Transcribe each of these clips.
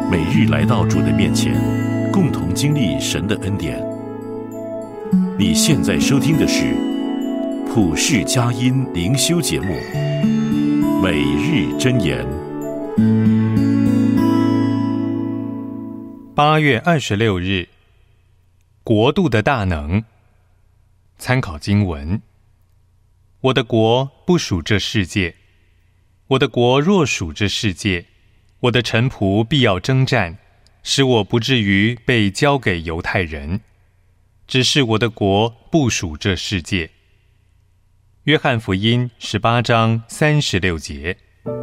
每日来到主的面前，共同经历神的恩典。你现在收听的是普世佳音灵修节目《每日箴言》。 8月26日，国度的大能。参考经文：我的国不属这世界，我的国若属这世界，我的臣仆必要征战，使我不至于被交给犹太人。只是我的国不属这世界。约翰福音18章36节。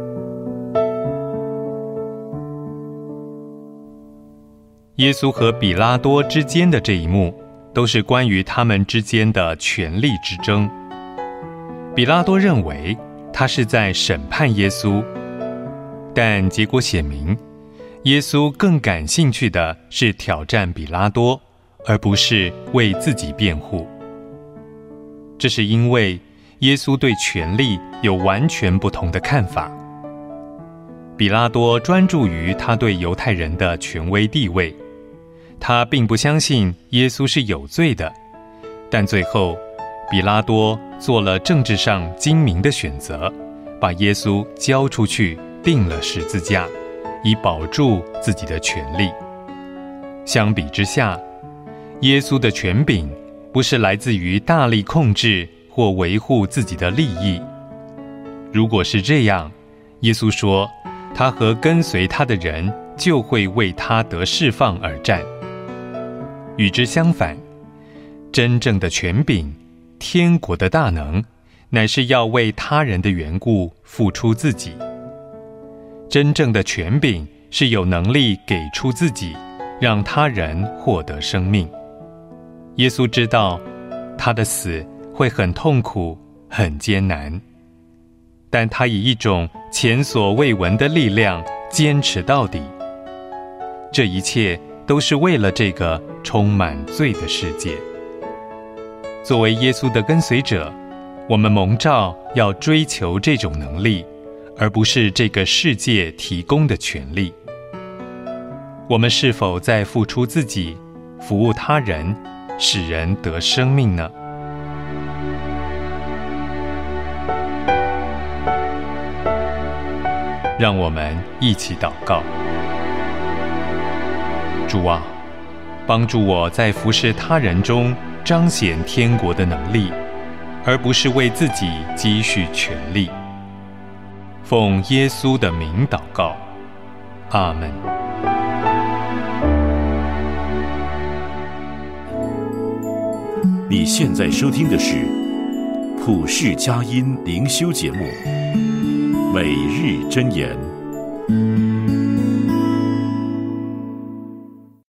耶稣和比拉多之间的这一幕，都是关于他们之间的权力之争。比拉多认为他是在审判耶稣，但结果显明，耶稣更感兴趣的是挑战比拉多，而不是为自己辩护。这是因为耶稣对权力有完全不同的看法。比拉多专注于他对犹太人的权威地位，他并不相信耶稣是有罪的，但最后比拉多做了政治上精明的选择，把耶稣交出去钉了十字架，以保住自己的权利。相比之下，耶稣的权柄不是来自于大力控制或维护自己的利益。如果是这样，耶稣说他和跟随他的人就会为他得释放而战。与之相反，真正的权柄，天国的大能，乃是要为他人的缘故付出自己。真正的权柄是有能力给出自己，让他人获得生命。耶稣知道他的死会很痛苦、很艰难，但他以一种前所未闻的力量坚持到底。这一切都是为了这个充满罪的世界。作为耶稣的跟随者，我们蒙召要追求这种能力，而不是这个世界提供的权利。我们是否在付出自己，服务他人，使人得生命呢？让我们一起祷告。主啊，帮助我在服侍他人中彰显天国的能力，而不是为自己积蓄权力。奉耶稣的名祷告，阿们。 你现在收听的是普世佳音灵修节目《每日箴言》。